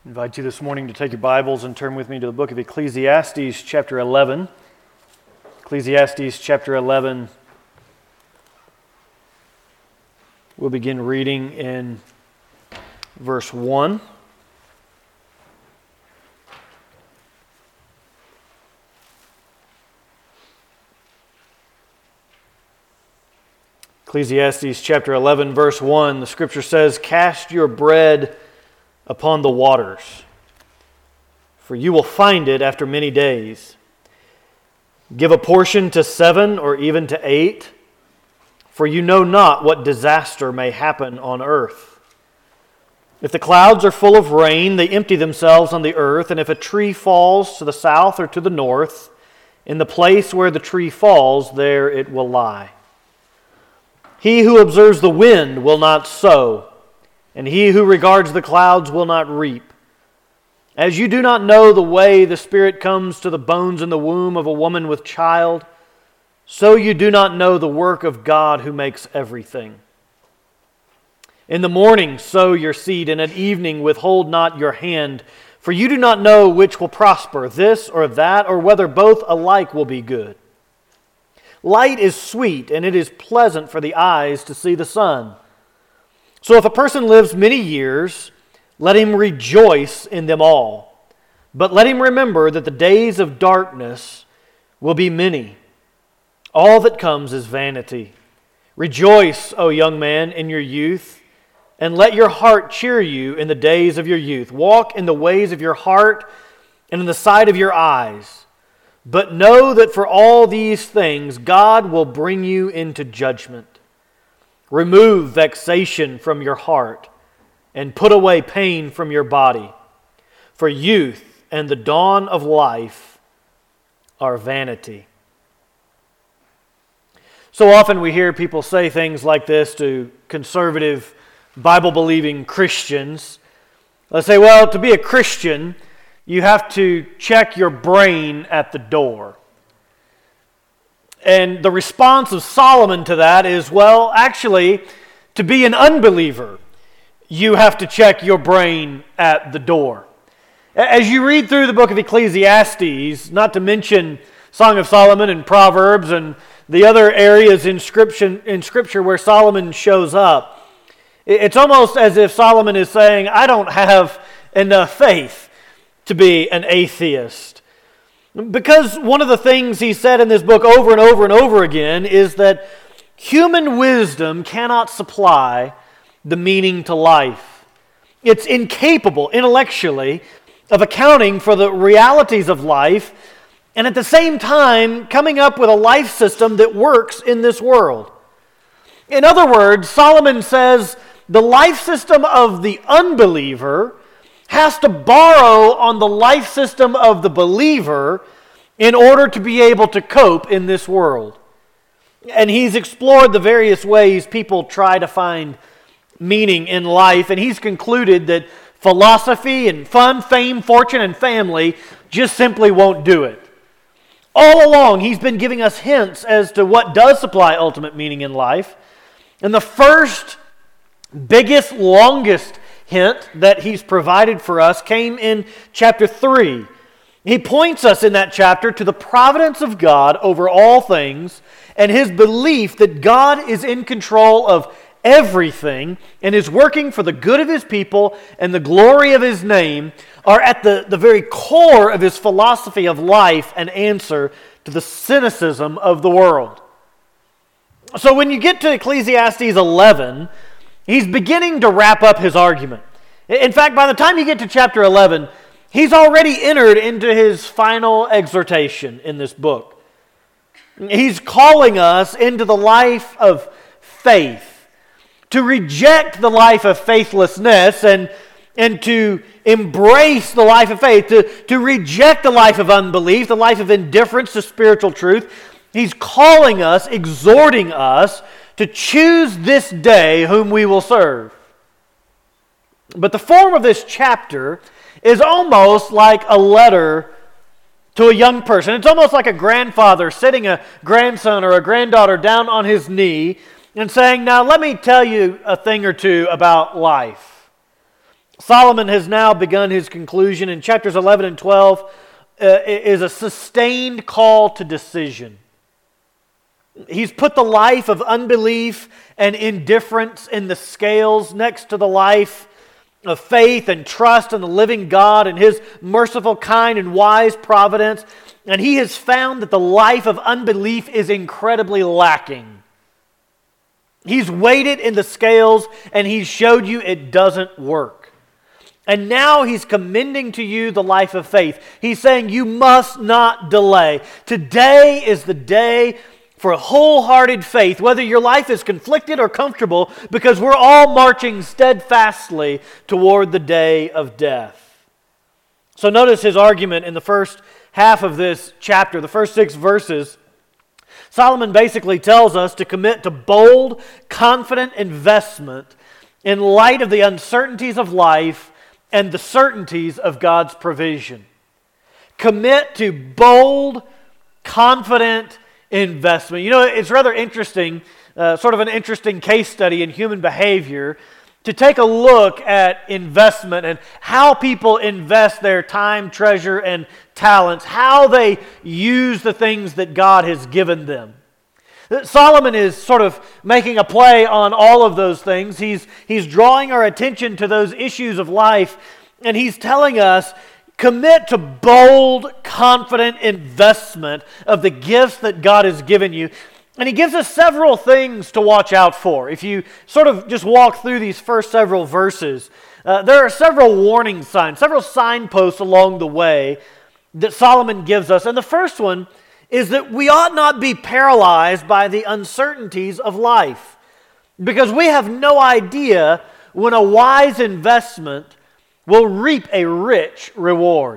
I invite you this morning to take your Bibles and turn with me to the book of Ecclesiastes chapter 11. Ecclesiastes chapter 11. We'll begin reading in verse 1. Ecclesiastes chapter 11, verse 1, the Scripture says, "Cast your bread upon the waters, for you will find it after many days. Give a portion to 7 or even to 8, for you know not what disaster may happen on earth. If the clouds are full of rain, they empty themselves on the earth, and if a tree falls to the south or to the north, in the place where the tree falls, there it will lie. He who observes the wind will not sow, and he who regards the clouds will not reap. As you do not know the way the Spirit comes to the bones in the womb of a woman with child, so you do not know the work of God who makes everything. In the morning sow your seed, and at evening withhold not your hand, for you do not know which will prosper, this or that, or whether both alike will be good. Light is sweet, and it is pleasant for the eyes to see the sun. So if a person lives many years, let him rejoice in them all. But let him remember that the days of darkness will be many. All that comes is vanity. Rejoice, O young man, in your youth, and let your heart cheer you in the days of your youth. Walk in the ways of your heart and in the sight of your eyes. But know that for all these things God will bring you into judgment. Remove vexation from your heart and put away pain from your body. For youth and the dawn of life are vanity." So often we hear people say things like this to conservative, Bible-believing Christians. They say, well, to be a Christian, you have to check your brain at the door. And the response of Solomon to that is, well, actually, to be an unbeliever, you have to check your brain at the door. As you read through the book of Ecclesiastes, not to mention Song of Solomon and Proverbs and the other areas in Scripture where Solomon shows up, it's almost as if Solomon is saying, I don't have enough faith to be an atheist. Because one of the things he said in this book over and over and over again is that human wisdom cannot supply the meaning to life. It's incapable intellectually of accounting for the realities of life and at the same time coming up with a life system that works in this world. In other words, Solomon says the life system of the unbeliever has to borrow on the life system of the believer in order to be able to cope in this world. And he's explored the various ways people try to find meaning in life, and he's concluded that philosophy and fun, fame, fortune, and family just simply won't do it. All along, he's been giving us hints as to what does supply ultimate meaning in life. And the first, biggest, longest hint that he's provided for us came in chapter 3. He points us in that chapter to the providence of God over all things and his belief that God is in control of everything and is working for the good of his people and the glory of his name are at the very core of his philosophy of life and answer to the cynicism of the world. So when you get to Ecclesiastes 11, he's beginning to wrap up his argument. In fact, by the time you get to chapter 11, he's already entered into his final exhortation in this book. He's calling us into the life of faith, to reject the life of faithlessness and to embrace the life of faith, to reject the life of unbelief, the life of indifference to spiritual truth. He's calling us, exhorting us to choose this day whom we will serve. But the form of this chapter is almost like a letter to a young person. It's almost like a grandfather sitting a grandson or a granddaughter down on his knee and saying, now let me tell you a thing or two about life. Solomon has now begun his conclusion. In chapters 11 and 12 is a sustained call to decision. He's put the life of unbelief and indifference in the scales next to the life of faith and trust in the living God and His merciful, kind, and wise providence. And he has found that the life of unbelief is incredibly lacking. He's weighed it in the scales and he's showed you it doesn't work. And now he's commending to you the life of faith. He's saying you must not delay. Today is the day for a wholehearted faith, whether your life is conflicted or comfortable, because we're all marching steadfastly toward the day of death. So notice his argument in the first half of this chapter, the first 6 verses. Solomon basically tells us to commit to bold, confident investment in light of the uncertainties of life and the certainties of God's provision. Commit to bold, confident investment. You know, it's rather interesting, sort of an interesting case study in human behavior, to take a look at investment and how people invest their time, treasure, and talents, how they use the things that God has given them. Solomon is sort of making a play on all of those things. He's drawing our attention to those issues of life, and he's telling us, commit to bold, confident investment of the gifts that God has given you. And he gives us several things to watch out for. If you sort of just walk through these first several verses, there are several warning signs, several signposts along the way that Solomon gives us. And the first one is that we ought not be paralyzed by the uncertainties of life, because we have no idea when a wise investment will reap a rich reward.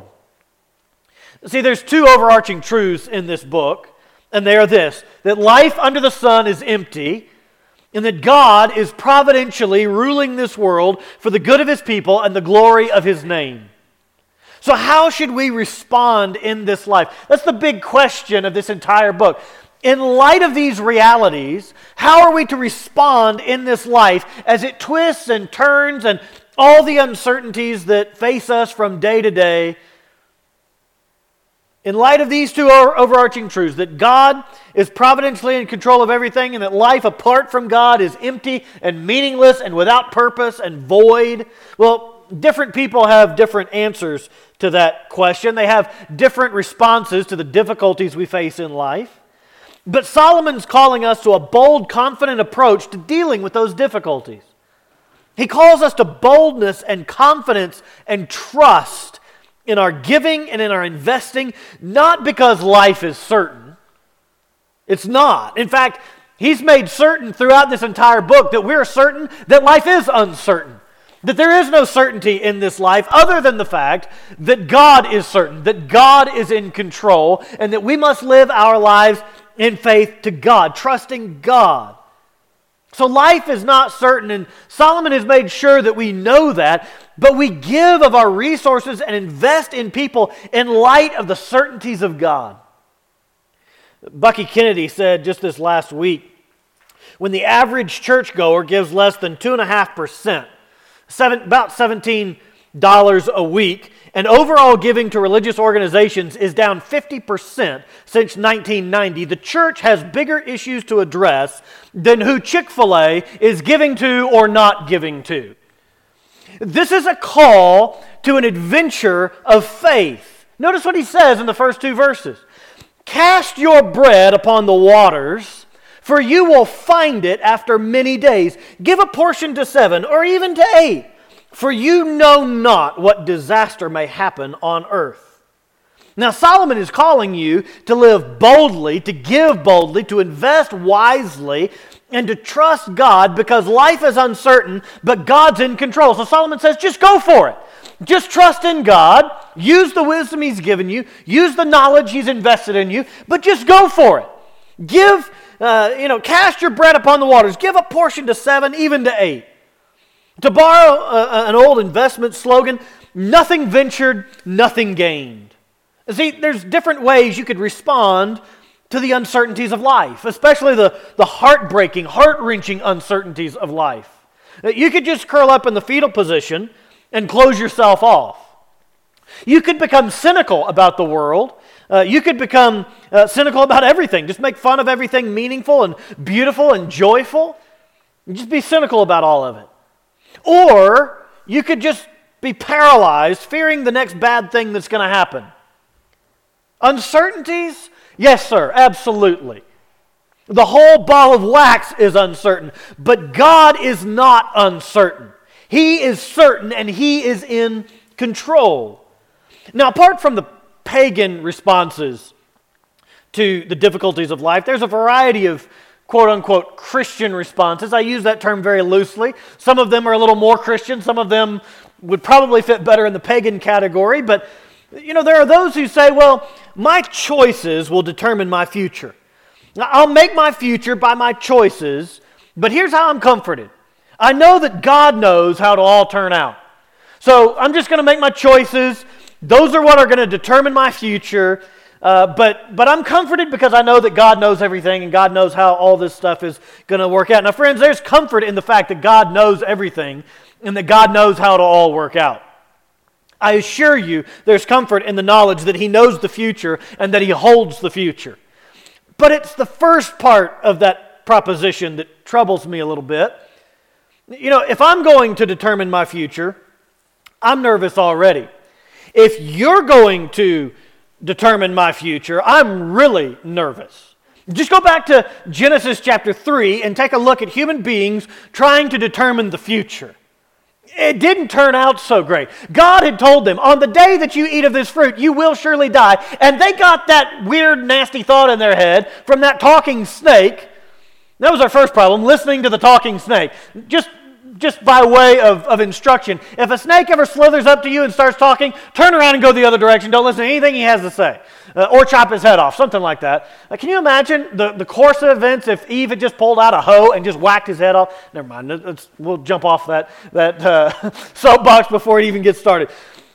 See, there's 2 overarching truths in this book, and they are this: that life under the sun is empty, and that God is providentially ruling this world for the good of His people and the glory of His name. So how should we respond in this life? That's the big question of this entire book. In light of these realities, how are we to respond in this life as it twists and turns and all the uncertainties that face us from day to day? In light of these 2 overarching truths, that God is providentially in control of everything and that life apart from God is empty and meaningless and without purpose and void, well, different people have different answers to that question. They have different responses to the difficulties we face in life. But Solomon's calling us to a bold, confident approach to dealing with those difficulties. He calls us to boldness and confidence and trust in our giving and in our investing, not because life is certain. It's not. In fact, he's made certain throughout this entire book that we're certain that life is uncertain. That there is no certainty in this life other than the fact that God is certain, that God is in control, and that we must live our lives in faith to God, trusting God. So life is not certain, and Solomon has made sure that we know that, but we give of our resources and invest in people in light of the certainties of God. Bucky Kennedy said just this last week, when the average churchgoer gives less than 2.5%, about $17 a week, and overall giving to religious organizations is down 50% since 1990. The church has bigger issues to address than who Chick-fil-A is giving to or not giving to. This is a call to an adventure of faith. Notice what he says in the first 2 verses. Cast your bread upon the waters, for you will find it after many days. Give a portion to 7 or even to 8, for you know not what disaster may happen on earth. Now Solomon is calling you to live boldly, to give boldly, to invest wisely, and to trust God, because life is uncertain, but God's in control. So Solomon says, just go for it. Just trust in God. Use the wisdom He's given you. Use the knowledge He's invested in you, but just go for it. Give, cast your bread upon the waters. Give a portion to 7, even to 8. To borrow an old investment slogan, nothing ventured, nothing gained. See, there's different ways you could respond to the uncertainties of life, especially the heartbreaking, heart-wrenching uncertainties of life. You could just curl up in the fetal position and close yourself off. You could become cynical about the world. You could become cynical about everything. Just make fun of everything meaningful and beautiful and joyful. Just be cynical about all of it. Or you could just be paralyzed, fearing the next bad thing that's going to happen. Uncertainties? Yes, sir, absolutely. The whole ball of wax is uncertain, but God is not uncertain. He is certain and He is in control. Now, apart from the pagan responses to the difficulties of life, there's a variety of quote-unquote Christian responses. I use that term very loosely. Some of them are a little more Christian. Some of them would probably fit better in the pagan category. But, there are those who say, well, my choices will determine my future. I'll make my future by my choices, but here's how I'm comforted. I know that God knows how it'll all turn out. So I'm just going to make my choices. Those are what are going to determine my future. But I'm comforted because I know that God knows everything and God knows how all this stuff is going to work out. Now, friends, there's comfort in the fact that God knows everything and that God knows how it'll all work out. I assure you there's comfort in the knowledge that He knows the future and that He holds the future. But it's the first part of that proposition that troubles me a little bit. If I'm going to determine my future, I'm nervous already. If you're going to determine my future, I'm really nervous. Just go back to Genesis chapter 3 and take a look at human beings trying to determine the future. It didn't turn out so great. God had told them, on the day that you eat of this fruit, you will surely die. And they got that weird, nasty thought in their head from that talking snake. That was our first problem, listening to the talking snake. Just by way of instruction. If a snake ever slithers up to you and starts talking, turn around and go the other direction. Don't listen to anything he has to say. Or chop his head off, something like that. Can you imagine the course of events if Eve had just pulled out a hoe and just whacked his head off? Never mind, we'll jump off that soapbox before it even gets started.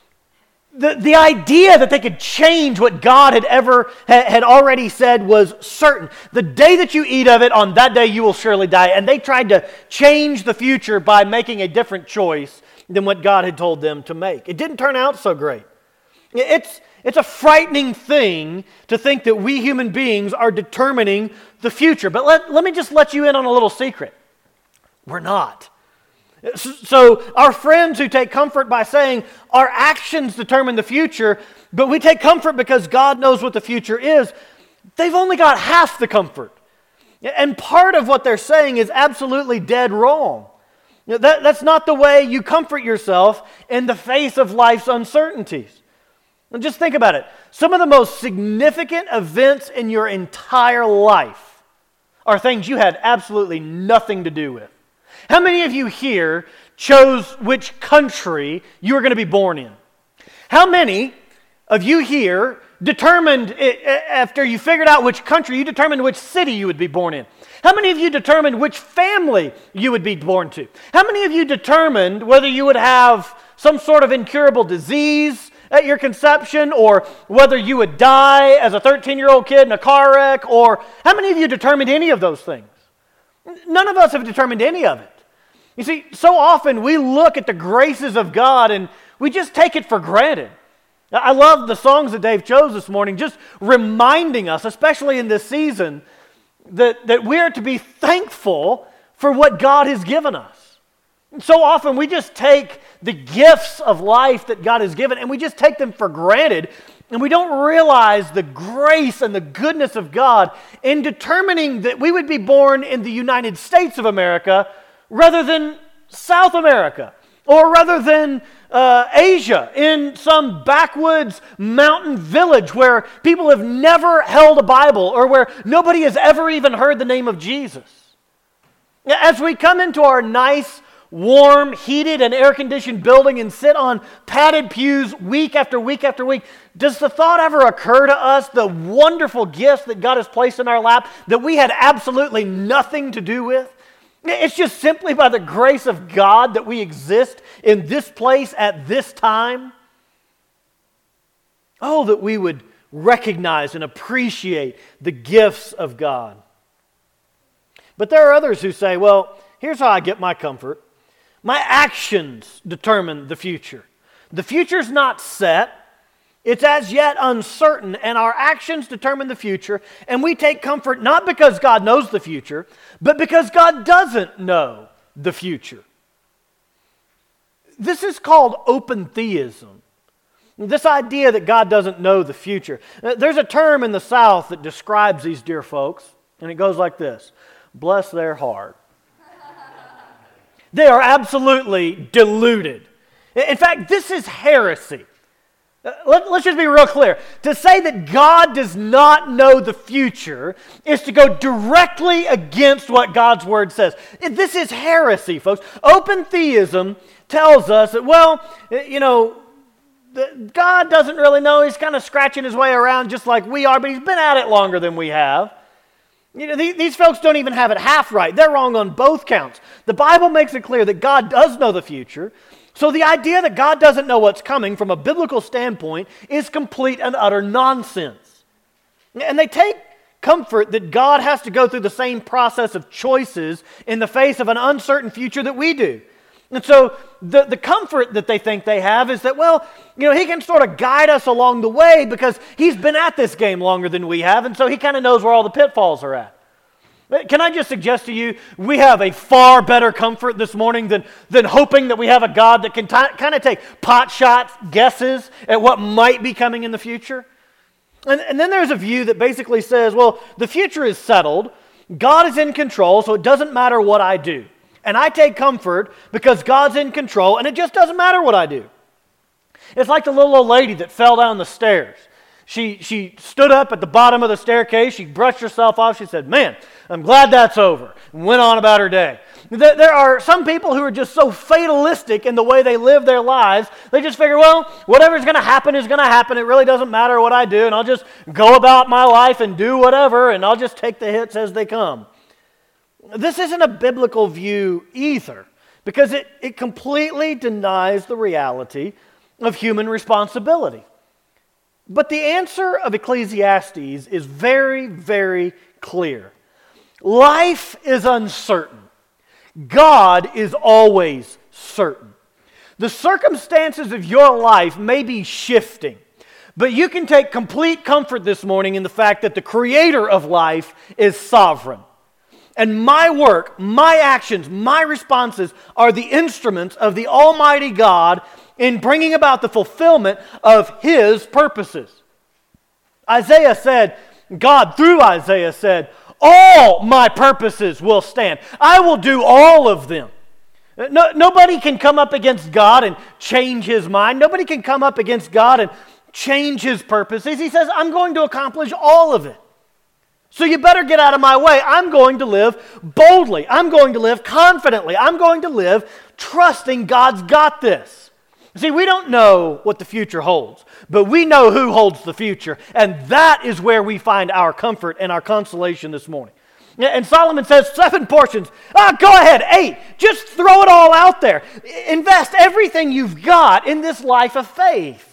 The idea that they could change what God had already said was certain. The day that you eat of it, on that day you will surely die. And they tried to change the future by making a different choice than what God had told them to make. It didn't turn out so great. It's a frightening thing to think that we human beings are determining the future. But let me just let you in on a little secret. We're not. So our friends who take comfort by saying our actions determine the future, but we take comfort because God knows what the future is, they've only got half the comfort. And part of what they're saying is absolutely dead wrong. That's not the way you comfort yourself in the face of life's uncertainties. And just think about it. Some of the most significant events in your entire life are things you had absolutely nothing to do with. How many of you here chose which country you were going to be born in? How many of you here determined, after you figured out which country, you determined which city you would be born in? How many of you determined which family you would be born to? How many of you determined whether you would have some sort of incurable disease at your conception, or whether you would die as a 13-year-old kid in a car wreck, or how many of you determined any of those things? None of us have determined any of it. You see, so often we look at the graces of God and we just take it for granted. I love the songs that Dave chose this morning, just reminding us, especially in this season, that we are to be thankful for what God has given us. And so often we just take the gifts of life that God has given and we just take them for granted, and we don't realize the grace and the goodness of God in determining that we would be born in the United States of America rather than South America, or rather than Asia, in some backwoods mountain village where people have never held a Bible or where nobody has ever even heard the name of Jesus. As we come into our nice, warm, heated, and air-conditioned building and sit on padded pews week after week after week, does the thought ever occur to us, the wonderful gifts that God has placed in our lap that we had absolutely nothing to do with? It's just simply by the grace of God that we exist in this place at this time. Oh, that we would recognize and appreciate the gifts of God. But there are others who say, well, here's how I get my comfort. My actions determine the future. The future's not set. It's as yet uncertain, and our actions determine the future, and we take comfort not because God knows the future, but because God doesn't know the future. This is called open theism. This idea that God doesn't know the future. There's a term in the South that describes these dear folks, and it goes like this: bless their heart. They are absolutely deluded. In fact, this is heresy. Let's just be real clear. To say that God does not know the future is to go directly against what God's Word says. This is heresy, folks. Open theism tells us that, well, God doesn't really know. He's kind of scratching his way around just like we are, but he's been at it longer than we have. These folks don't even have it half right. They're wrong on both counts. The Bible makes it clear that God does know the future. So the idea that God doesn't know what's coming from a biblical standpoint is complete and utter nonsense. And they take comfort that God has to go through the same process of choices in the face of an uncertain future that we do. And so the comfort that they think they have is that, well, he can sort of guide us along the way because he's been at this game longer than we have, and so he kind of knows where all the pitfalls are at. Can I just suggest to you, we have a far better comfort this morning than hoping that we have a God that can kind of take pot-shot guesses at what might be coming in the future? And then there's a view that basically says, well, the future is settled, God is in control, so it doesn't matter what I do. And I take comfort because God's in control, and it just doesn't matter what I do. It's like the little old lady that fell down the stairs. She stood up at the bottom of the staircase, she brushed herself off, she said, man, I'm glad that's over, and went on about her day. There are some people who are just so fatalistic in the way they live their lives, they just figure, well, whatever's going to happen is going to happen, it really doesn't matter what I do, and I'll just go about my life and do whatever, and I'll just take the hits as they come. This isn't a biblical view either, because it completely denies the reality of human responsibility. But the answer of Ecclesiastes is very, very clear. Life is uncertain. God is always certain. The circumstances of your life may be shifting, but you can take complete comfort this morning in the fact that the Creator of life is sovereign. And my work, my actions, my responses are the instruments of the Almighty God in bringing about the fulfillment of His purposes. Isaiah said, God through Isaiah said, all my purposes will stand. I will do all of them. Nobody can come up against God and change His mind. Nobody can come up against God and change His purposes. He says, I'm going to accomplish all of it. So you better get out of my way. I'm going to live boldly. I'm going to live confidently. I'm going to live trusting God's got this. See, we don't know what the future holds, but we know who holds the future, and that is where we find our comfort and our consolation this morning. And Solomon says 7 portions. Go ahead, 8. Just throw it all out there. Invest everything you've got in this life of faith.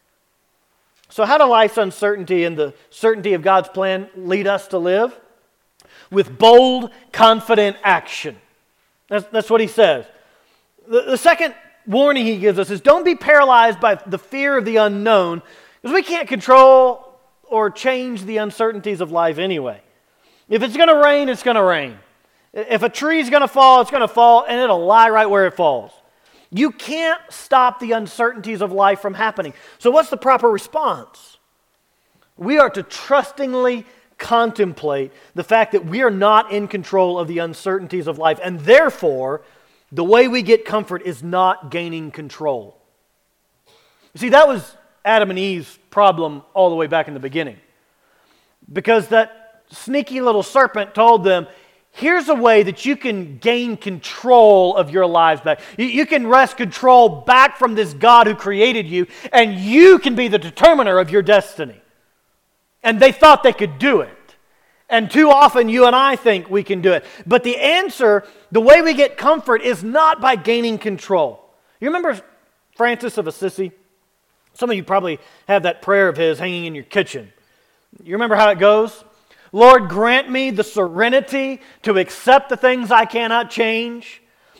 So how do life's uncertainty and the certainty of God's plan lead us to live? With bold, confident action. That's what he says. The second warning he gives us is don't be paralyzed by the fear of the unknown, because we can't control or change the uncertainties of life anyway. If it's going to rain, it's going to rain. If a tree's going to fall, it's going to fall, and it'll lie right where it falls. You can't stop the uncertainties of life from happening. So what's the proper response? We are to trustingly contemplate the fact that we are not in control of the uncertainties of life, and therefore, the way we get comfort is not gaining control. You see, that was Adam and Eve's problem all the way back in the beginning. Because that sneaky little serpent told them, here's a way that you can gain control of your lives back. You can wrest control back from this God who created you, and you can be the determiner of your destiny. And they thought they could do it. And too often you and I think we can do it. But the answer, the way we get comfort, is not by gaining control. You remember Francis of Assisi? Some of you probably have that prayer of his hanging in your kitchen. You remember how it goes? Lord, grant me the serenity to accept the things I cannot change,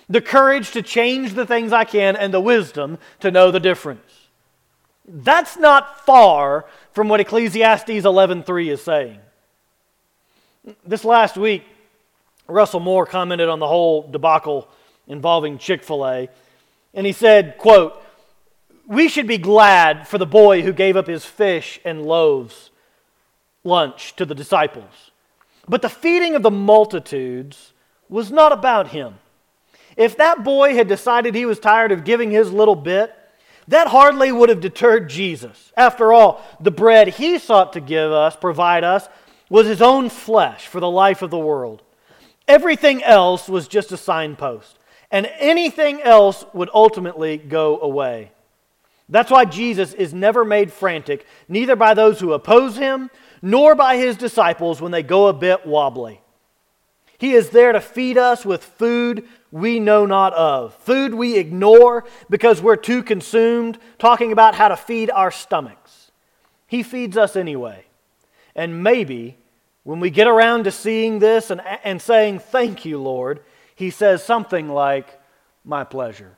the courage to change the things I can, and the wisdom to know the difference. That's not far from what Ecclesiastes 11:3 is saying. This last week, Russell Moore commented on the whole debacle involving Chick-fil-A, and he said, quote, "We should be glad for the boy who gave up his fish and loaves lunch to the disciples. But the feeding of the multitudes was not about him. If that boy had decided he was tired of giving his little bit, that hardly would have deterred Jesus. After all, the bread he sought to provide us, was his own flesh for the life of the world. Everything else was just a signpost, and anything else would ultimately go away. That's why Jesus is never made frantic, neither by those who oppose him, nor by his disciples when they go a bit wobbly. He is there to feed us with food we know not of, food we ignore because we're too consumed talking about how to feed our stomachs. He feeds us anyway. And maybe when we get around to seeing this and saying, "Thank you, Lord," he says something like, "My pleasure."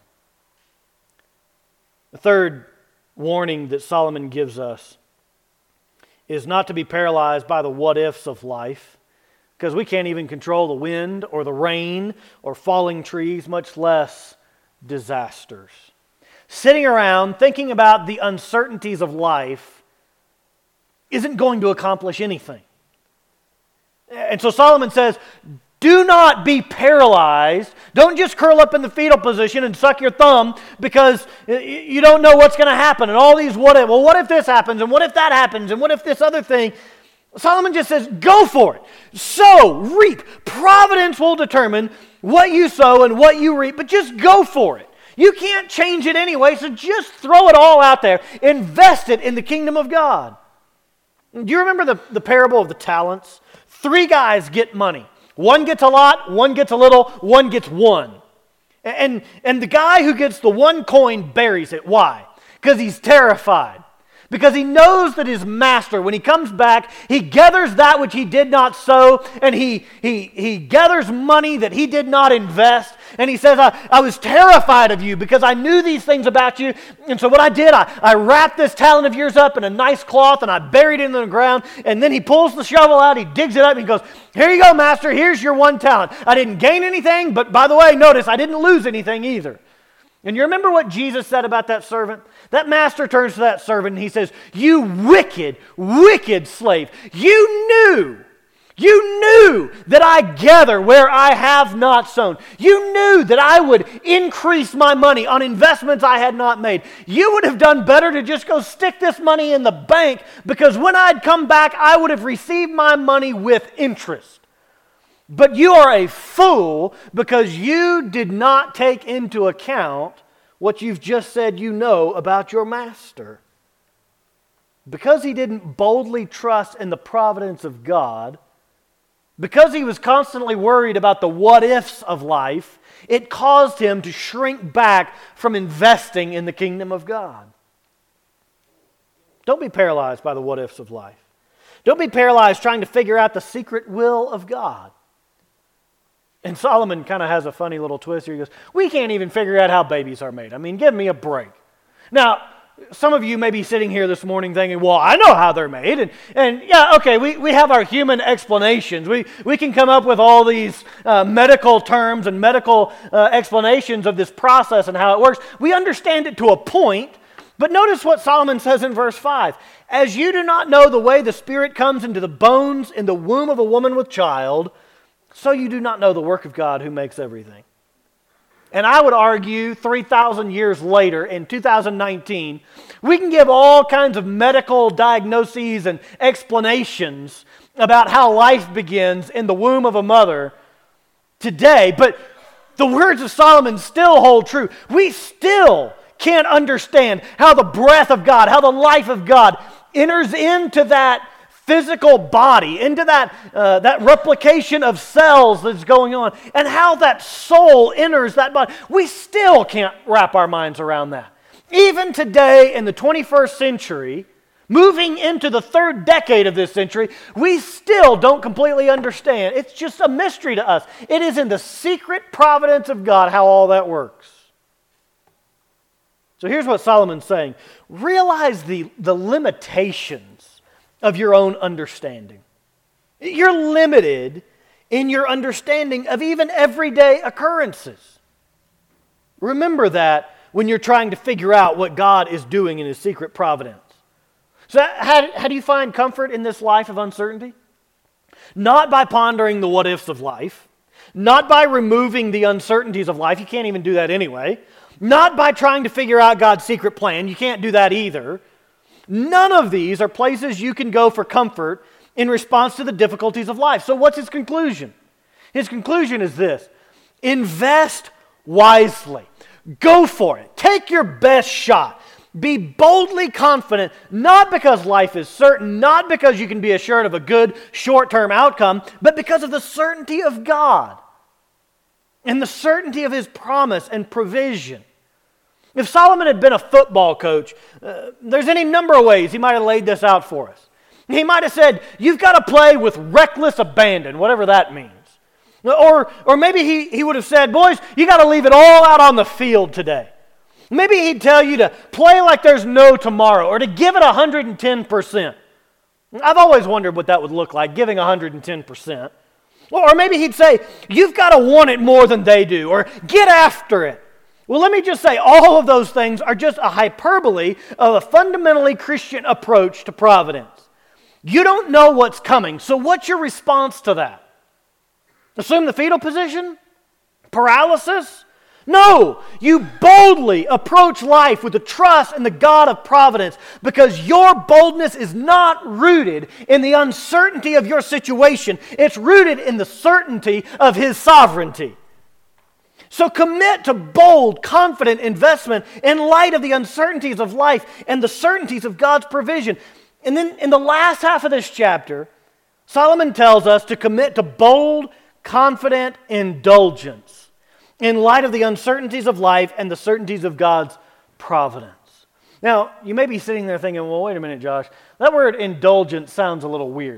The third warning that Solomon gives us is not to be paralyzed by the what-ifs of life, because we can't even control the wind or the rain or falling trees, much less disasters. Sitting around thinking about the uncertainties of life isn't going to accomplish anything. And so Solomon says, do not be paralyzed. Don't just curl up in the fetal position and suck your thumb because you don't know what's going to happen. And all these what if. Well, what if this happens? And what if that happens? And what if this other thing? Solomon just says, go for it. Sow, reap. Providence will determine what you sow and what you reap, but just go for it. You can't change it anyway, so just throw it all out there. Invest it in the kingdom of God. Do you remember the parable of the talents? 3 guys get money. One gets a lot, one gets a little, one gets one. And the guy who gets the one coin buries it. Why? Because he's terrified. Because he knows that his master, when he comes back, he gathers that which he did not sow, and he gathers money that he did not invest. And he says, I was terrified of you because I knew these things about you. And so what I did, I wrapped this talent of yours up in a nice cloth, and I buried it in the ground. And then he pulls the shovel out, he digs it up, and he goes, here you go, master, here's your 1 talent. I didn't gain anything, but by the way, notice, I didn't lose anything either. And you remember what Jesus said about that servant? That master turns to that servant and he says, you wicked, wicked slave. You knew that I gather where I have not sown. You knew that I would increase my money on investments I had not made. You would have done better to just go stick this money in the bank, because when I'd come back, I would have received my money with interest. But you are a fool because you did not take into account what you've just said you know about your master. Because he didn't boldly trust in the providence of God, because he was constantly worried about the what-ifs of life, it caused him to shrink back from investing in the kingdom of God. Don't be paralyzed by the what-ifs of life. Don't be paralyzed trying to figure out the secret will of God. And Solomon kind of has a funny little twist here. He goes, we can't even figure out how babies are made. I mean, give me a break. Now, some of you may be sitting here this morning thinking, well, I know how they're made. And yeah, okay, we have our human explanations. We can come up with all these medical terms and medical explanations of this process and how it works. We understand it to a point, but notice what Solomon says in verse 5. As you do not know the way the Spirit comes into the bones in the womb of a woman with child, so you do not know the work of God who makes everything. And I would argue 3,000 years later, in 2019, we can give all kinds of medical diagnoses and explanations about how life begins in the womb of a mother today, but the words of Solomon still hold true. We still can't understand how the breath of God, how the life of God enters into that physical body, into that replication of cells that's going on, and how that soul enters that body. We still can't wrap our minds around that. Even today in the 21st century, Moving into the third decade of this century, we still don't completely understand. It's just a mystery to us. It is in the secret providence of God how all that works. So here's what Solomon's saying. Realize the limitations of your own understanding. You're limited in your understanding of even everyday occurrences. Remember that when you're trying to figure out what God is doing in His secret providence. So how do you find comfort in this life of uncertainty? Not by pondering the what-ifs of life. Not by removing the uncertainties of life. You can't even do that anyway. Not by trying to figure out God's secret plan. You can't do that either. None of these are places you can go for comfort in response to the difficulties of life. So what's his conclusion? His conclusion is this: invest wisely. Go for it. Take your best shot. Be boldly confident, not because life is certain, not because you can be assured of a good short-term outcome, but because of the certainty of God and the certainty of His promise and provision. If Solomon had been a football coach, there's any number of ways he might have laid this out for us. He might have said, you've got to play with reckless abandon, whatever that means. Or maybe he would have said, boys, you got to leave it all out on the field today. Maybe he'd tell you to play like there's no tomorrow or to give it 110%. I've always wondered what that would look like, giving 110%. Or maybe he'd say, you've got to want it more than they do, or get after it. Well, let me just say, all of those things are just a hyperbole of a fundamentally Christian approach to providence. You don't know what's coming, so what's your response to that? Assume the fetal position? Paralysis? No, you boldly approach life with the trust in the God of providence, because your boldness is not rooted in the uncertainty of your situation. It's rooted in the certainty of His sovereignty. So commit to bold, confident investment in light of the uncertainties of life and the certainties of God's provision. And then in the last half of this chapter, Solomon tells us to commit to bold, confident indulgence in light of the uncertainties of life and the certainties of God's providence. Now, you may be sitting there thinking, well, wait a minute, Josh. That word indulgence sounds a little weird.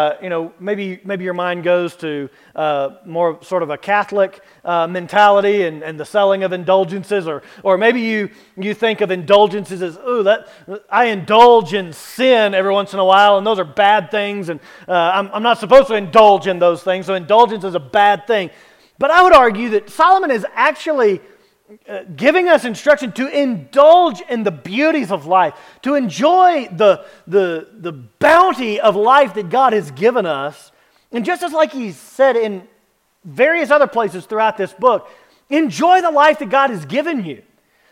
Maybe your mind goes to more sort of a Catholic mentality and the selling of indulgences, or maybe you think of indulgences as, I indulge in sin every once in a while, and those are bad things, and I'm not supposed to indulge in those things, so indulgence is a bad thing. But I would argue that Solomon is actually giving us instruction to indulge in the beauties of life, to enjoy the bounty of life that God has given us. And just as like he said in various other places throughout this book, enjoy the life that God has given you.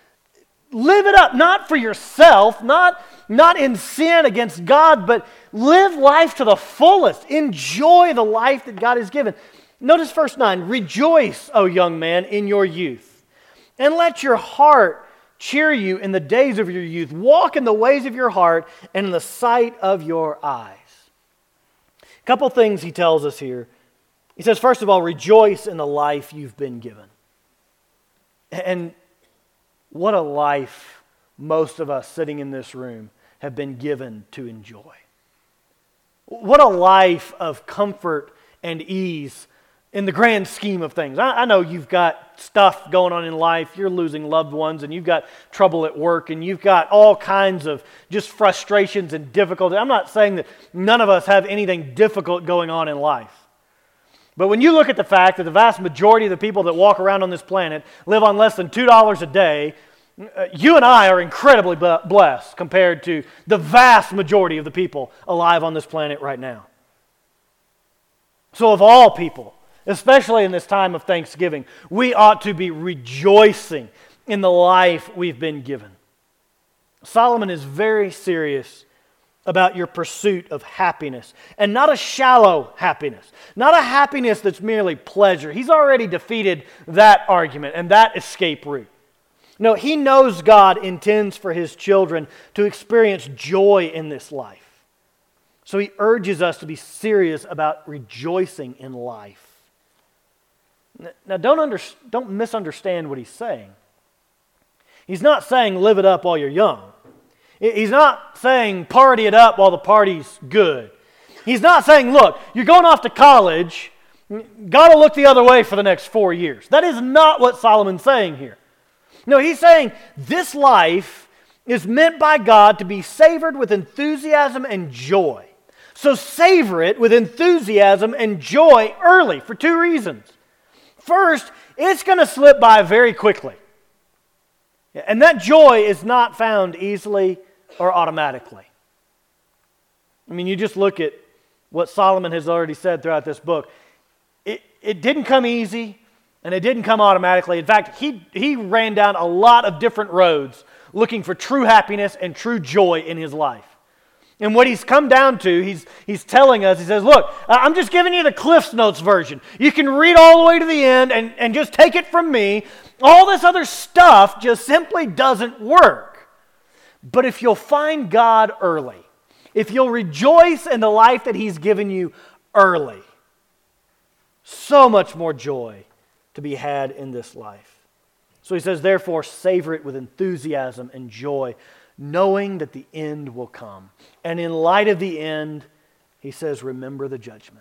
Live it up, not for yourself, not in sin against God, but live life to the fullest. Enjoy the life that God has given. Notice verse 9, rejoice, O young man, in your youth, and let your heart cheer you in the days of your youth. Walk in the ways of your heart and in the sight of your eyes. A couple things he tells us here. He says, first of all, rejoice in the life you've been given. And what a life most of us sitting in this room have been given to enjoy. What a life of comfort and ease in the grand scheme of things. I know you've got stuff going on in life, you're losing loved ones, and you've got trouble at work, and you've got all kinds of just frustrations and difficulty. I'm not saying that none of us have anything difficult going on in life. But when you look at the fact that the vast majority of the people that walk around on this planet live on less than $2 a day, you and I are incredibly blessed compared to the vast majority of the people alive on this planet right now. So of all people, especially in this time of Thanksgiving, we ought to be rejoicing in the life we've been given. Solomon is very serious about your pursuit of happiness, and not a shallow happiness, not a happiness that's merely pleasure. He's already defeated that argument and that escape route. No, he knows God intends for His children to experience joy in this life. So he urges us to be serious about rejoicing in life. Now, don't misunderstand what he's saying. He's not saying live it up while you're young. He's not saying party it up while the party's good. He's not saying, look, you're going off to college, got to look the other way for the next 4 years. That is not what Solomon's saying here. No, he's saying this life is meant by God to be savored with enthusiasm and joy. So savor it with enthusiasm and joy early for 2 reasons. First, it's going to slip by very quickly. And that joy is not found easily or automatically. I mean, you just look at what Solomon has already said throughout this book. It didn't come easy, and it didn't come automatically. In fact, he ran down a lot of different roads looking for true happiness and true joy in his life. And what he's come down to, he's telling us, he says, look, I'm just giving you the Cliff's Notes version. You can read all the way to the end and just take it from me. All this other stuff just simply doesn't work. But if you'll find God early, if you'll rejoice in the life that He's given you early, so much more joy to be had in this life. So he says, therefore, savor it with enthusiasm and joy, knowing that the end will come. And in light of the end, he says, remember the judgment.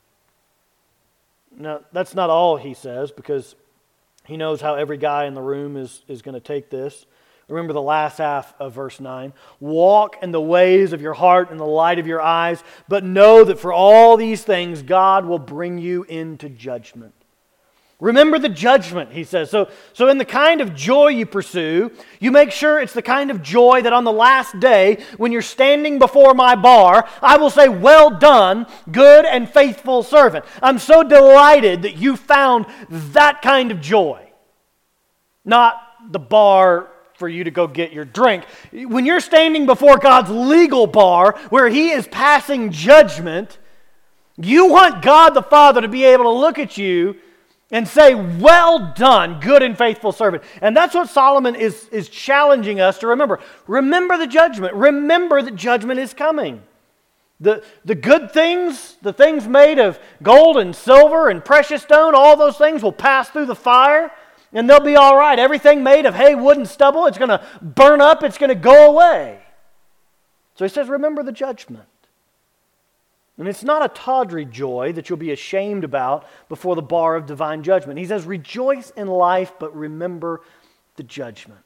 Now, that's not all he says, because he knows how every guy in the room is going to take this. Remember the last half of verse 9. Walk in the ways of your heart and the light of your eyes, but know that for all these things God will bring you into judgment. Remember the judgment, he says. So in the kind of joy you pursue, you make sure it's the kind of joy that on the last day, when you're standing before my bar, I will say, well done, good and faithful servant. I'm so delighted that you found that kind of joy. Not the bar for you to go get your drink. When you're standing before God's legal bar, where He is passing judgment, you want God the Father to be able to look at you and say, well done, good and faithful servant. And that's what Solomon is challenging us to remember. Remember the judgment. Remember that judgment is coming. The good things, the things made of gold and silver and precious stone, all those things will pass through the fire and they'll be all right. Everything made of hay, wood, and stubble, it's going to burn up, it's going to go away. So he says, remember the judgment. And it's not a tawdry joy that you'll be ashamed about before the bar of divine judgment. He says, rejoice in life, but remember the judgment.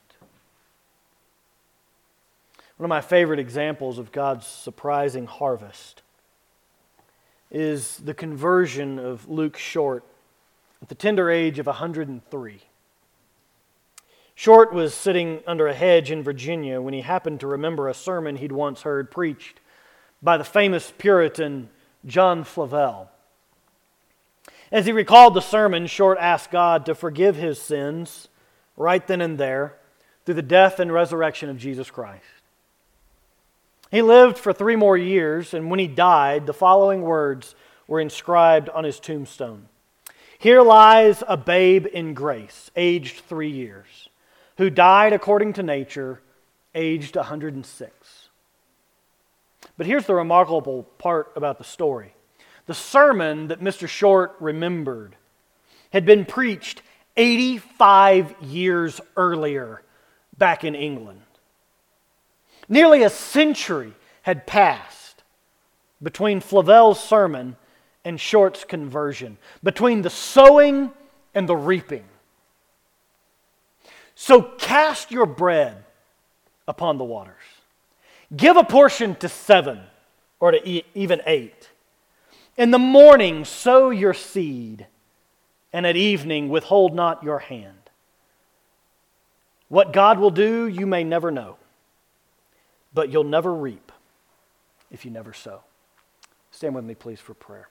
One of my favorite examples of God's surprising harvest is the conversion of Luke Short at the tender age of 103. Short was sitting under a hedge in Virginia when he happened to remember a sermon he'd once heard preached by the famous Puritan John Flavel. As he recalled the sermon, Short asked God to forgive his sins right then and there through the death and resurrection of Jesus Christ. He lived for 3 more years, and when he died, the following words were inscribed on his tombstone. Here lies a babe in grace, aged 3 years, who died according to nature, aged 106. But here's the remarkable part about the story. The sermon that Mr. Short remembered had been preached 85 years earlier back in England. Nearly a century had passed between Flavel's sermon and Short's conversion, between the sowing and the reaping. So cast your bread upon the waters. Give a portion to 7 or to even 8. In the morning sow your seed, and at evening withhold not your hand. What God will do, you may never know, but you'll never reap if you never sow. Stand with me, please, for prayer.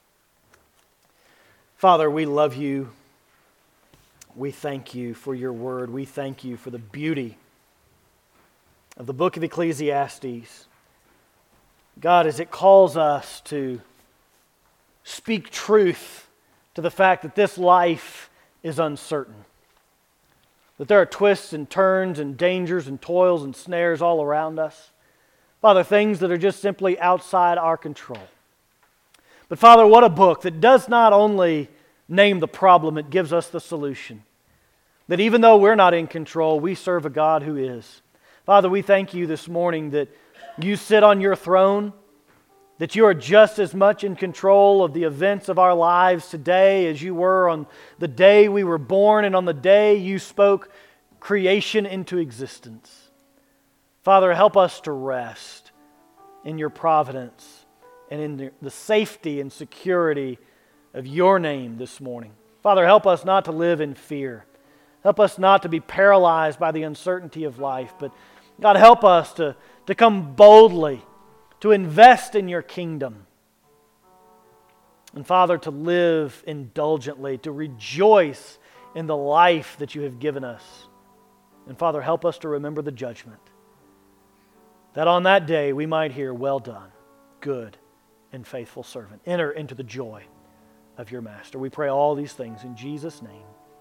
Father, we love you. We thank you for your word. We thank you for the beauty of the book of Ecclesiastes. God, as it calls us to speak truth to the fact that this life is uncertain, that there are twists and turns and dangers and toils and snares all around us. Father, things that are just simply outside our control. But Father, what a book that does not only name the problem, it gives us the solution. That even though we're not in control, we serve a God who is. Father, we thank you this morning that you sit on your throne, that you are just as much in control of the events of our lives today as you were on the day we were born and on the day you spoke creation into existence. Father, help us to rest in your providence and in the safety and security of your name this morning. Father, help us not to live in fear. Help us not to be paralyzed by the uncertainty of life, but God, help us to come boldly, to invest in your kingdom. And Father, to live indulgently, to rejoice in the life that you have given us. And Father, help us to remember the judgment, that on that day we might hear, "Well done, good and faithful servant. Enter into the joy of your master." We pray all these things in Jesus' name.